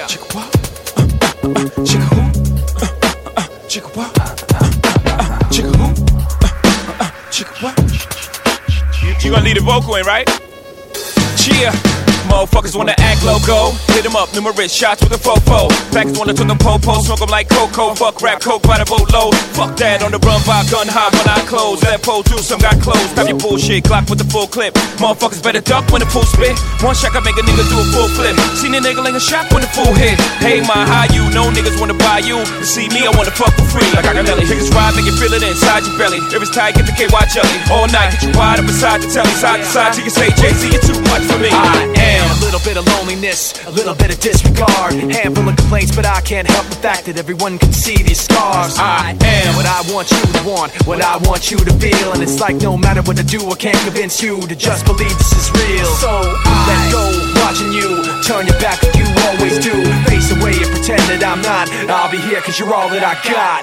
Chicka what? Chicka who? Chicka what? Chicka who? Chicka what? You gonna leave the vocal in, right? Cheer. Motherfuckers wanna act loco. Hit them up, numerous shots with a fofo. Packers wanna took them po-po, smoke them like cocoa. Fuck rap, coke by the boatload. Fuck that, on the run by gun high when I close. That pole do some got closed. Stop your bullshit, Glock with the full clip. Motherfuckers better duck when the full spit. One shot I make a nigga do a full flip. Seen a nigga like a shot when the full hit. Hey, my how you? No niggas wanna buy you. To see me, I wanna fuck for free. Like I got belly. Niggas ride, make you feel it inside your belly. If it's tight, get the KY jelly. All night, get you wide up beside the telly. Side to side, till you say, Jay-Z, you're too much for me. I am a little bit of loneliness, a little bit of disregard. Handful of complaints, but I can't help the fact that everyone can see these scars. I am what I want you to want, what I want you to feel. And it's like no matter what I do, I can't convince you to just believe this is real. So I let go, watching you turn your back like you always do. Face away and pretend that I'm not. I'll be here cause you're all that I got.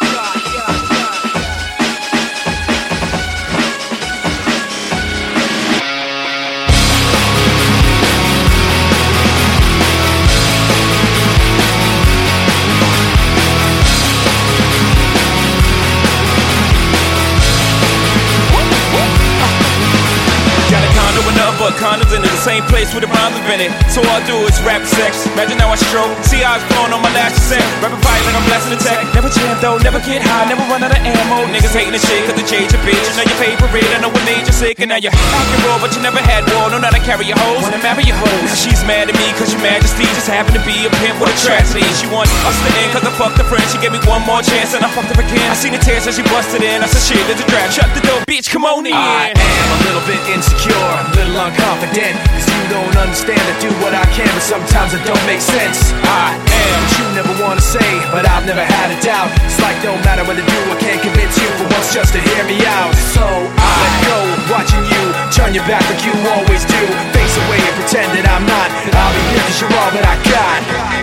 But condoms into the same place where the rhymes invented. So all I do is rap sex. Imagine how I stroke. See eyes blowing on my lashes set. Rapping fight like I'm blasting the tech. Never jam though, never get high, never run out of ammo. Niggas hating the shit cause the J's your bitch. You know your favorite, I know what made you sick. And now you're acting raw, but you never had war. Know how to carry your hoes, wanna marry your hoes. Now she's mad at me cause your majesty just happened to be a pimp with a tragedy. She want us to end cause I fucked her friend. She gave me one more chance and I fucked her again. I seen the tears so she busted in. I said shit, there's a draft. Shut the door, bitch, come on in. I am a little bit insecure, a little unconfident. Cause you don't understand, I do what I can, but sometimes it don't make sense. I am what you never wanna say, but I've never had a doubt. It's like no matter what I do, I can't convince you for once just to hear me out. So I let go, watching you turn your back like you always do. Face away and pretend that I'm not. I'll be here cause you're all that I got.